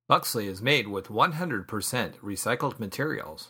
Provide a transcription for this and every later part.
Buxley is made with 100% recycled materials.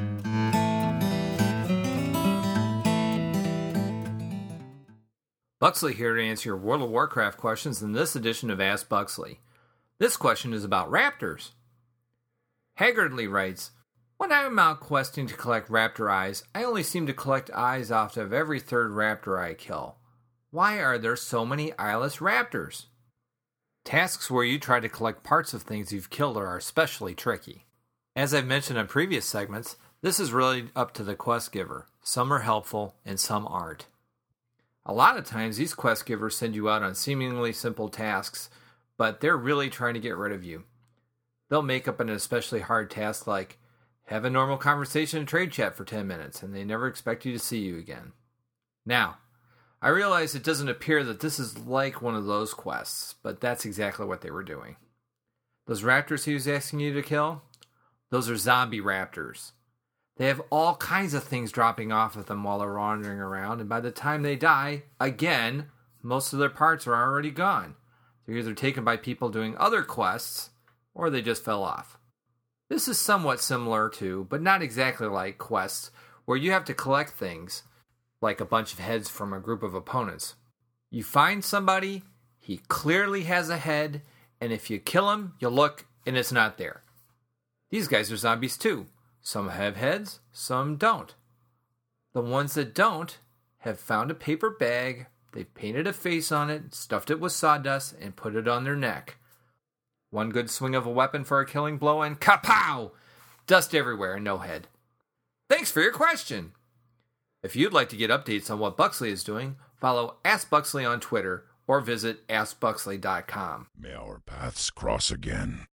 Buxley here to answer your World of Warcraft questions in this edition of Ask Buxley. This question is about raptors. Haggardly writes, when I'm out questing to collect raptor eyes, I only seem to collect eyes off of every third raptor I kill. Why are there so many eyeless raptors? Tasks where you try to collect parts of things you've killed are especially tricky. As I've mentioned in previous segments, this is really up to the quest giver. Some are helpful and some aren't. A lot of times these quest givers send you out on seemingly simple tasks, but they're really trying to get rid of you. They'll make up an especially hard task like, have a normal conversation in trade chat for 10 minutes, and they never expect you to see you again. Now, I realize it doesn't appear that this is like one of those quests, but that's exactly what they were doing. Those raptors he was asking you to kill? Those are zombie raptors. They have all kinds of things dropping off of them while they're wandering around, and by the time they die, again, most of their parts are already gone. They're either taken by people doing other quests, or they just fell off. This is somewhat similar to, but not exactly like, quests where you have to collect things, like a bunch of heads from a group of opponents. You find somebody, he clearly has a head, and if you kill him, you look, and it's not there. These guys are zombies too. Some have heads, some don't. The ones that don't have found a paper bag, they've painted a face on it, stuffed it with sawdust, and put it on their neck. One good swing of a weapon for a killing blow, and kapow! Dust everywhere and no head. Thanks for your question! If you'd like to get updates on what Buxley is doing, follow Ask Buxley on Twitter or visit AskBuxley.com. May our paths cross again.